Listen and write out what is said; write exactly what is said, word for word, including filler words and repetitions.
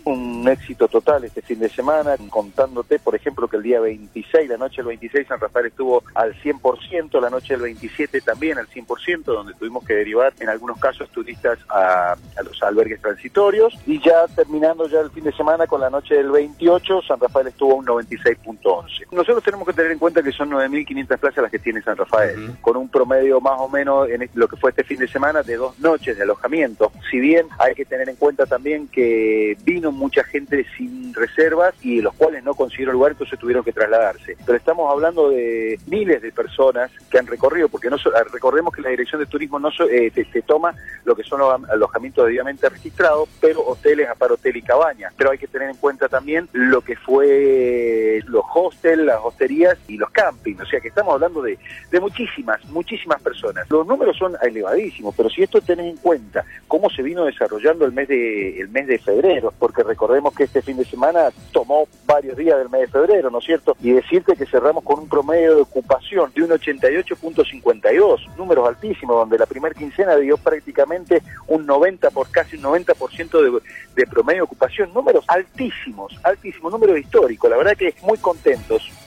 Un éxito total este fin de semana, contándote, por ejemplo, que el día veintiséis, la noche del veintiséis, San Rafael estuvo al cien por ciento, la noche del veintisiete también al cien por ciento, donde tuvimos que derivar en algunos casos turistas a, a los albergues transitorios, y ya terminando ya el fin de semana con la noche del veintiocho, San Rafael estuvo a un noventa y seis punto once. Nosotros tenemos que tener en cuenta que son nueve mil quinientas plazas las que tiene San Rafael, uh-huh. con un promedio más o menos en lo que fue este fin de semana de dos noches de alojamiento. Si bien hay que tener en cuenta también que vino mucha gente sin reservas y los cuales no consiguieron lugar, entonces tuvieron que trasladarse. Pero estamos hablando de miles de personas que han recorrido, porque no so, recordemos que la Dirección de Turismo no so, eh, te, te toma lo que son los alojamientos debidamente registrados, pero hoteles, aparhotel y cabañas. Pero hay que tener en cuenta también lo que fue los hostels, las hosterías y los campings. O sea que estamos hablando de, de muchísimas, muchísimas personas. Los números son elevadísimos, pero si esto tenés en cuenta cómo se vino desarrollando el mes de, el mes de febrero, porque recordemos que este fin de semana tomó varios días del mes de febrero, ¿no es cierto? Y decirte que cerramos con un promedio de ocupación de un ochenta y ocho punto cincuenta y dos, números altísimos, donde la primera quincena dio prácticamente un noventa por casi un noventa por ciento de, de promedio de ocupación, números altísimos, altísimos, números históricos, la verdad que muy contentos.